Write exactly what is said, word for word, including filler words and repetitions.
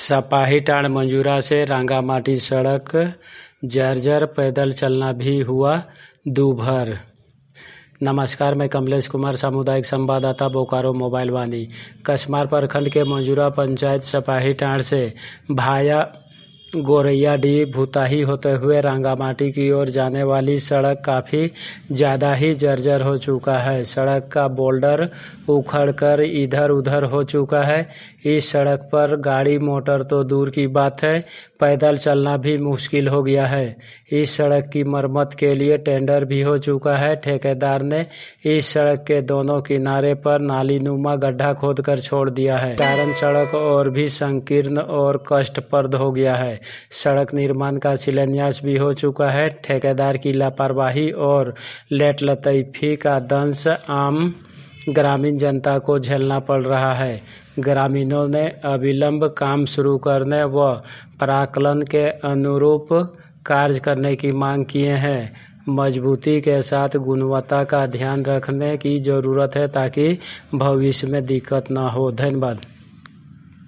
सपाहीटांड़ मंजूरा से रांगामाटी सड़क जर्जर, पैदल चलना भी हुआ दूभर। नमस्कार, मैं कमलेश कुमार, सामुदायिक संवाददाता, बोकारो मोबाइल वाणी। कसमार प्रखंड के मंजूरा पंचायत सपाहीटांड़ से भाया गोरैयाडीह भूताही होते हुए रांगामाटी की ओर जाने वाली सड़क काफ़ी ज़्यादा ही जर्जर हो चुका है। सड़क का बोल्डर उखड़कर इधर उधर हो चुका है। इस सड़क पर गाड़ी मोटर तो दूर की बात है, पैदल चलना भी मुश्किल हो गया है। इस सड़क की मरम्मत के लिए टेंडर भी हो चुका है। ठेकेदार ने इस सड़क के दोनों किनारे पर नालीनुमा गड्ढा खोदकर छोड़ दिया है, कारण सड़क और भी संकीर्ण और कष्टप्रद हो गया है। सड़क निर्माण का शिलान्यास भी हो चुका है। ठेकेदार की लापरवाही और लेटलतीफी का दंश आम ग्रामीण जनता को झेलना पड़ रहा है। ग्रामीणों ने अविलंब काम शुरू करने व प्राक्कलन के अनुरूप कार्य करने की मांग किए हैं। मजबूती के साथ गुणवत्ता का ध्यान रखने की जरूरत है ताकि भविष्य में दिक्कत न हो। धन्यवाद।